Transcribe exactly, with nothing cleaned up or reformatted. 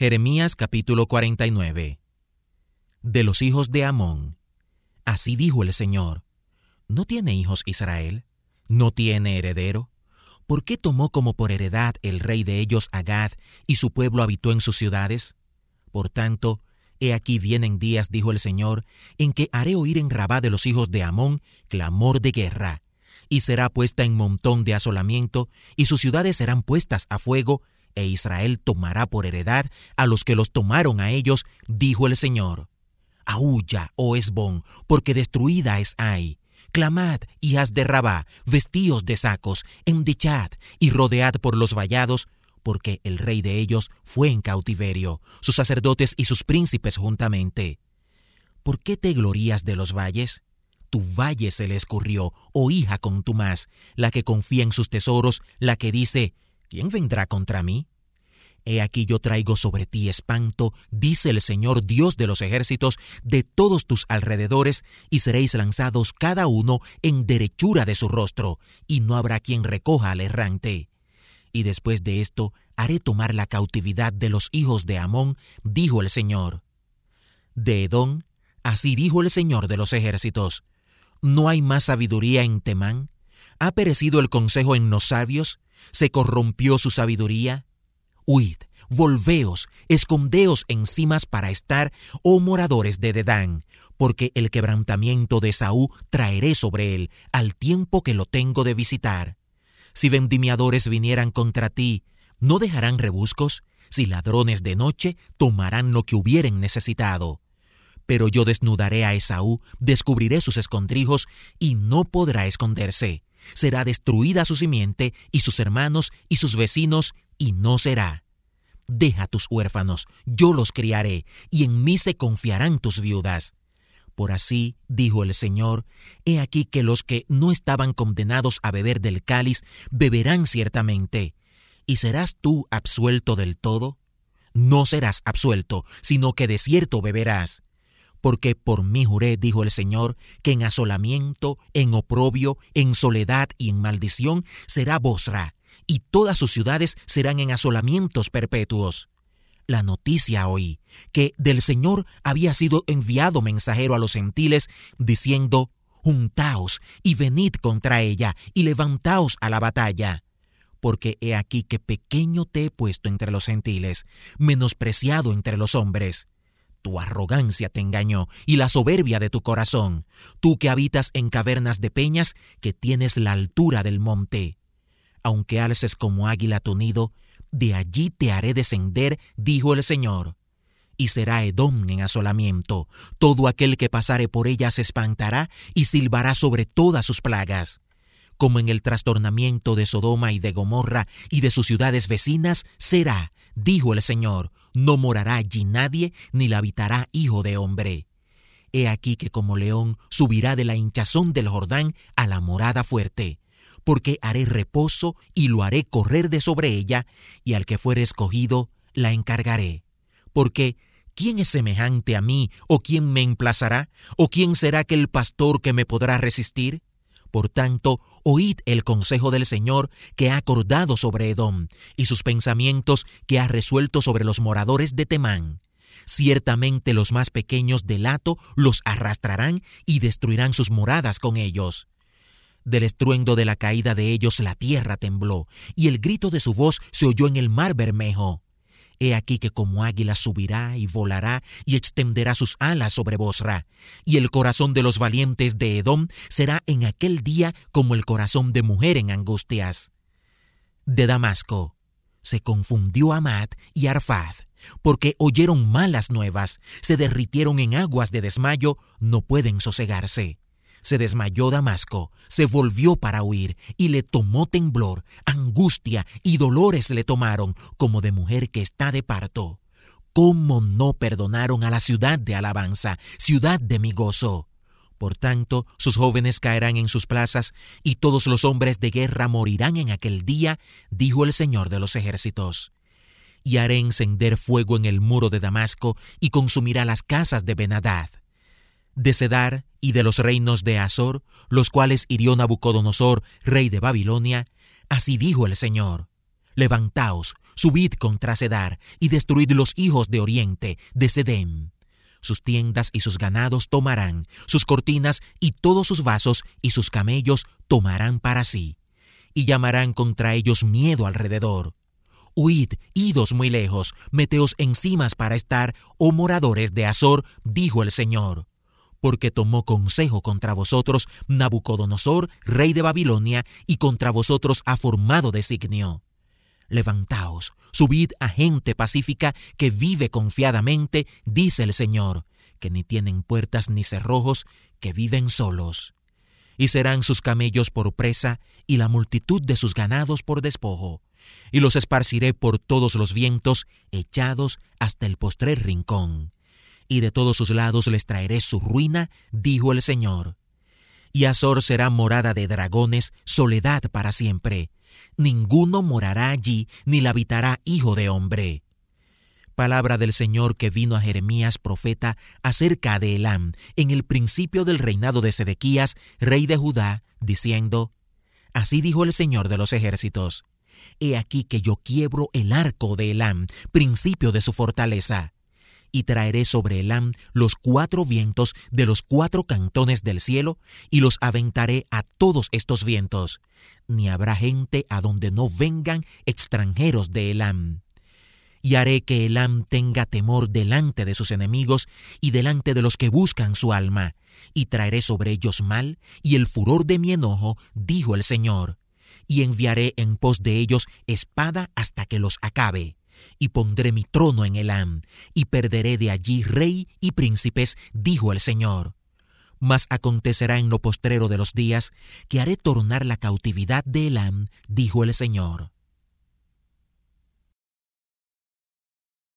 Jeremías capítulo cuarenta y nueve. De los hijos de Amón. Así dijo el Señor: ¿No tiene hijos Israel? ¿No tiene heredero? ¿Por qué tomó como por heredad el rey de ellos a Gad, y su pueblo habitó en sus ciudades? Por tanto, he aquí vienen días, dijo el Señor, en que haré oír en Rabá de los hijos de Amón clamor de guerra, y será puesta en montón de asolamiento, y sus ciudades serán puestas a fuego, e Israel tomará por heredad a los que los tomaron a ellos, dijo el Señor. Aúlla, oh Hesbón, porque destruida es Ai. Clamad, hijas de Rabá, vestíos de sacos, endichad y rodead por los vallados, porque el rey de ellos fue en cautiverio, sus sacerdotes y sus príncipes juntamente. ¿Por qué te glorías de los valles? Tu valle se le escurrió, oh hija contumaz, la que confía en sus tesoros, la que dice: ¿quién vendrá contra mí? He aquí yo traigo sobre ti espanto, dice el Señor Dios de los ejércitos, de todos tus alrededores, y seréis lanzados cada uno en derechura de su rostro, y no habrá quien recoja al errante. Y después de esto haré tomar la cautividad de los hijos de Amón, dijo el Señor. De Edom, así dijo el Señor de los ejércitos: ¿no hay más sabiduría en Temán? ¿Ha perecido el consejo en los sabios? ¿Se corrompió su sabiduría? Huid, volveos, escondeos en cimas para estar, oh moradores de Dedán, porque el quebrantamiento de Esaú traeré sobre él, al tiempo que lo tengo de visitar. Si vendimiadores vinieran contra ti, ¿no dejarán rebuscos? Si ladrones de noche, tomarán lo que hubieren necesitado. Pero yo desnudaré a Esaú, descubriré sus escondrijos, y no podrá esconderse. Será destruida su simiente, y sus hermanos, y sus vecinos, y no será. Deja tus huérfanos, yo los criaré, y en mí se confiarán tus viudas. Por así, dijo el Señor, he aquí que los que no estaban condenados a beber del cáliz, beberán ciertamente. ¿Y serás tú absuelto del todo? No serás absuelto, sino que de cierto beberás. Porque por mí juré, dijo el Señor, que en asolamiento, en oprobio, en soledad y en maldición será Bosra, y todas sus ciudades serán en asolamientos perpetuos. La noticia oí, que del Señor había sido enviado mensajero a los gentiles, diciendo: juntaos y venid contra ella, y levantaos a la batalla. Porque he aquí que pequeño te he puesto entre los gentiles, menospreciado entre los hombres. Tu arrogancia te engañó, y la soberbia de tu corazón, tú que habitas en cavernas de peñas, que tienes la altura del monte. Aunque alces como águila tu nido, de allí te haré descender, dijo el Señor. Y será Edom en asolamiento, todo aquel que pasare por ella se espantará y silbará sobre todas sus plagas. Como en el trastornamiento de Sodoma y de Gomorra y de sus ciudades vecinas, será, dijo el Señor, no morará allí nadie, ni la habitará hijo de hombre. He aquí que como león subirá de la hinchazón del Jordán a la morada fuerte, porque haré reposo y lo haré correr de sobre ella, y al que fuere escogido la encargaré. Porque ¿quién es semejante a mí, o quién me emplazará, o quién será aquel pastor que me podrá resistir? Por tanto, oíd el consejo del Señor que ha acordado sobre Edom, y sus pensamientos que ha resuelto sobre los moradores de Temán. Ciertamente los más pequeños del hato los arrastrarán y destruirán sus moradas con ellos. Del estruendo de la caída de ellos la tierra tembló, y el grito de su voz se oyó en el mar Bermejo. He aquí que como águila subirá y volará y extenderá sus alas sobre Bosra, y el corazón de los valientes de Edom será en aquel día como el corazón de mujer en angustias. De Damasco se confundió Amad y Arfad, porque oyeron malas nuevas, se derritieron en aguas de desmayo, no pueden sosegarse. Se desmayó Damasco, se volvió para huir, y le tomó temblor, angustia y dolores le tomaron, como de mujer que está de parto. ¿Cómo no perdonaron a la ciudad de alabanza, ciudad de mi gozo? Por tanto, sus jóvenes caerán en sus plazas, y todos los hombres de guerra morirán en aquel día, dijo el Señor de los ejércitos. Y haré encender fuego en el muro de Damasco, y consumirá las casas de Ben-Hadad. De Cedar y de los reinos de Azor, los cuales hirió Nabucodonosor, rey de Babilonia, así dijo el Señor: Levantaos, subid contra Cedar, y destruid los hijos de Oriente, de Sedem. Sus tiendas y sus ganados tomarán, sus cortinas y todos sus vasos y sus camellos tomarán para sí, y llamarán contra ellos miedo alrededor. Huid, idos muy lejos, meteos encimas para estar, oh moradores de Azor, dijo el Señor. Porque tomó consejo contra vosotros Nabucodonosor, rey de Babilonia, y contra vosotros ha formado designio. Levantaos, subid a gente pacífica que vive confiadamente, dice el Señor, que ni tienen puertas ni cerrojos, que viven solos. Y serán sus camellos por presa, y la multitud de sus ganados por despojo. Y los esparciré por todos los vientos, echados hasta el postrer rincón. Y de todos sus lados les traeré su ruina, dijo el Señor. Y Azor será morada de dragones, soledad para siempre. Ninguno morará allí, ni la habitará hijo de hombre. Palabra del Señor que vino a Jeremías profeta acerca de Elam, en el principio del reinado de Sedequías, rey de Judá, diciendo: Así dijo el Señor de los ejércitos: He aquí que yo quiebro el arco de Elam, principio de su fortaleza, y traeré sobre Elam los cuatro vientos de los cuatro cantones del cielo, y los aventaré a todos estos vientos. Ni habrá gente a donde no vengan extranjeros de Elam. Y haré que Elam tenga temor delante de sus enemigos y delante de los que buscan su alma, y traeré sobre ellos mal y el furor de mi enojo, dijo el Señor. Y enviaré en pos de ellos espada hasta que los acabe. Y pondré mi trono en Elam, y perderé de allí rey y príncipes, dijo el Señor. Mas acontecerá en lo postrero de los días, que haré tornar la cautividad de Elam, dijo el Señor.